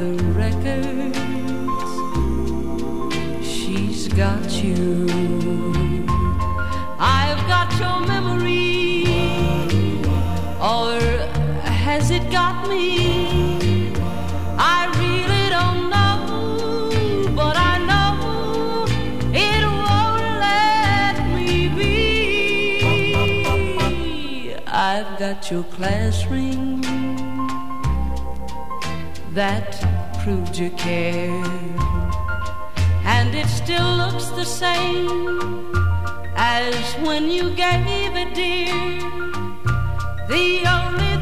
the records. She's got you. I've got your memory, or has it got me? I really don't know, but I know it won't let me be. I've got your class ring that proved you cared, and it still looks the same as when you gave it, dear. The only